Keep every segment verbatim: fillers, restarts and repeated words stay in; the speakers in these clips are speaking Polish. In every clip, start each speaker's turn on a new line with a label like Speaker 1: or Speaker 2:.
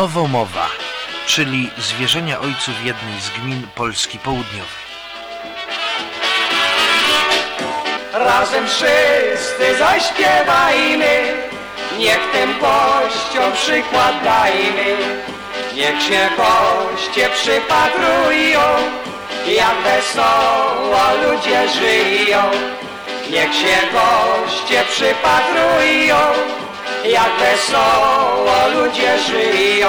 Speaker 1: Nowomowa, czyli zwierzenia ojców jednej z gmin Polski Południowej.
Speaker 2: Razem wszyscy zaśpiewajmy, niech tym kościom przykład dajmy. Niech się koście przypatrują, jak wesoło ludzie żyją. Niech się goście przypatrują, jak wesoło ludzie żyją.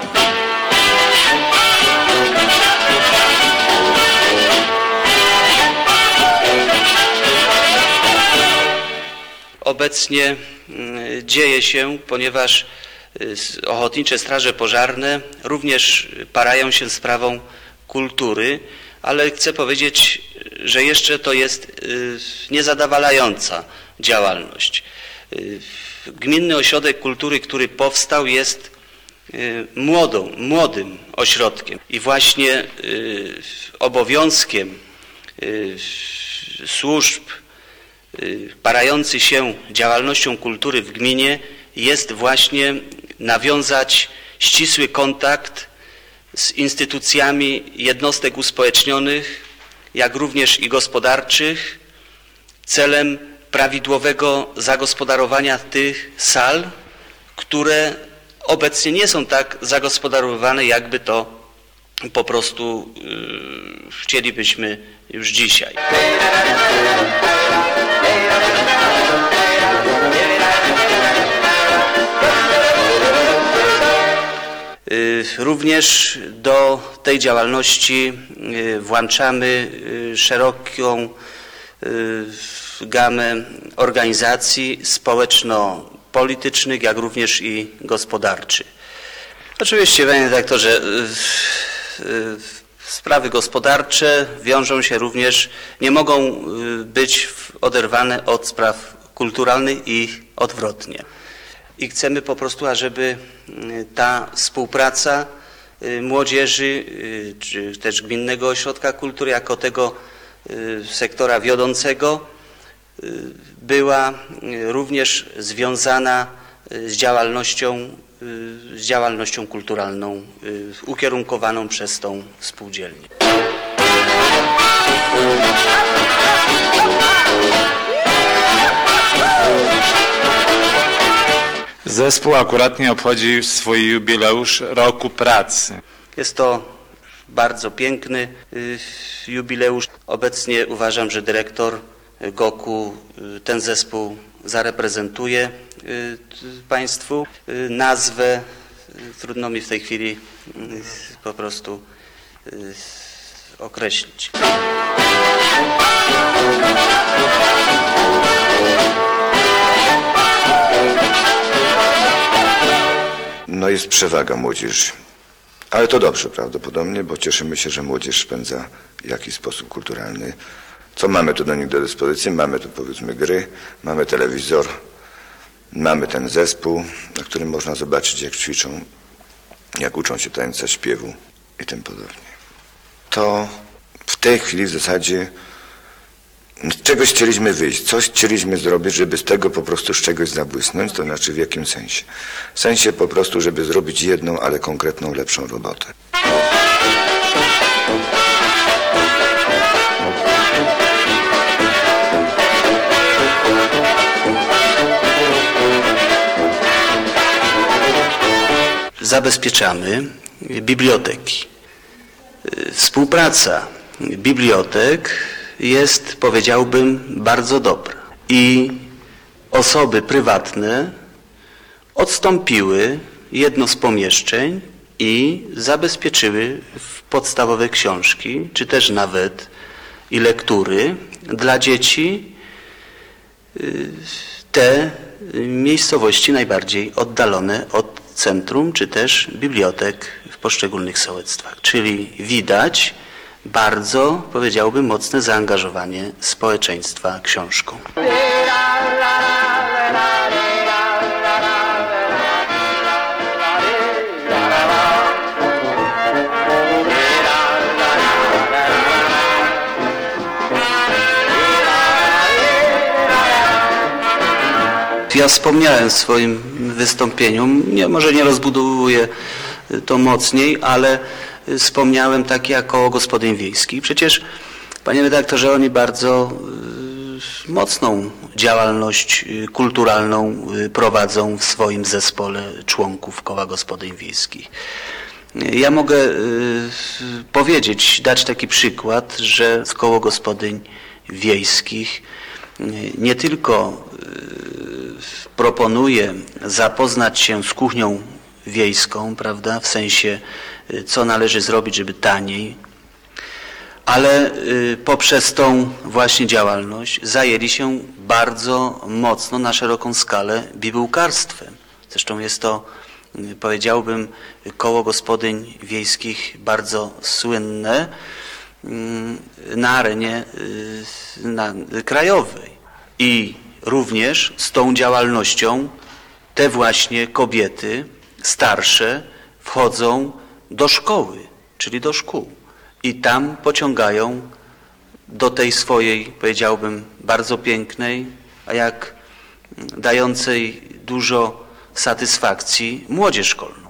Speaker 3: Obecnie dzieje się, ponieważ ochotnicze straże pożarne również parają się sprawą kultury, ale chcę powiedzieć, że jeszcze to jest niezadowalająca działalność. Gminny Ośrodek Kultury, który powstał, jest młodą, młodym ośrodkiem i właśnie obowiązkiem służb parających się działalnością kultury w gminie jest właśnie nawiązać ścisły kontakt z instytucjami jednostek uspołecznionych, jak również i gospodarczych, celem prawidłowego zagospodarowania tych sal, które obecnie nie są tak zagospodarowane, jakby to po prostu yy, chcielibyśmy już dzisiaj. Również do tej działalności włączamy szeroką gamę organizacji społeczno-politycznych, jak również i gospodarczych. Oczywiście, panie redaktorze, sprawy gospodarcze wiążą się również, nie mogą być oderwane od spraw kulturalnych i odwrotnie. I chcemy po prostu, ażeby ta współpraca młodzieży, czy też Gminnego Ośrodka Kultury jako tego sektora wiodącego była również związana z działalnością, z działalnością kulturalną ukierunkowaną przez tą spółdzielnię.
Speaker 4: Zespół akuratnie obchodzi swój jubileusz roku pracy.
Speaker 3: Jest to bardzo piękny jubileusz. Obecnie uważam, że dyrektor Goku ten zespół zareprezentuje Państwu. Nazwę trudno mi w tej chwili po prostu określić.
Speaker 5: No jest przewaga młodzieży, ale to dobrze prawdopodobnie, bo cieszymy się, że młodzież spędza w jakiś sposób kulturalny. Co mamy tu do nich do dyspozycji? Mamy tu powiedzmy gry, mamy telewizor, mamy ten zespół, na którym można zobaczyć, jak ćwiczą, jak uczą się tańca, śpiewu i tym podobnie. To w tej chwili w zasadzie z czegoś chcieliśmy wyjść, coś chcieliśmy zrobić, żeby z tego po prostu z czegoś zabłysnąć, to znaczy w jakim sensie? W sensie po prostu, żeby zrobić jedną, ale konkretną, lepszą robotę.
Speaker 3: Zabezpieczamy biblioteki. Współpraca bibliotek jest, powiedziałbym, bardzo dobra. I osoby prywatne odstąpiły jedno z pomieszczeń i zabezpieczyły podstawowe książki, czy też nawet i lektury dla dzieci te miejscowości najbardziej oddalone od centrum, czy też bibliotek w poszczególnych sołectwach. Czyli widać bardzo, powiedziałbym, mocne zaangażowanie społeczeństwa książką. Ja wspomniałem w swoim wystąpieniu, nie, może nie rozbudowuję to mocniej, ale wspomniałem takie jak koło gospodyń wiejskich. Przecież, panie redaktorze, oni bardzo mocną działalność kulturalną prowadzą w swoim zespole członków koła gospodyń wiejskich. Ja mogę powiedzieć, dać taki przykład, że z koło gospodyń wiejskich nie tylko proponuje zapoznać się z kuchnią wiejską, prawda, w sensie co należy zrobić, żeby taniej, ale poprzez tą właśnie działalność zajęli się bardzo mocno na szeroką skalę bibułkarstwem. Zresztą jest to, powiedziałbym, koło gospodyń wiejskich bardzo słynne na arenie na, krajowej. I również z tą działalnością te właśnie kobiety starsze wchodzą do szkoły, czyli do szkół. I tam pociągają do tej swojej, powiedziałbym, bardzo pięknej, a jak dającej dużo satysfakcji młodzież szkolną.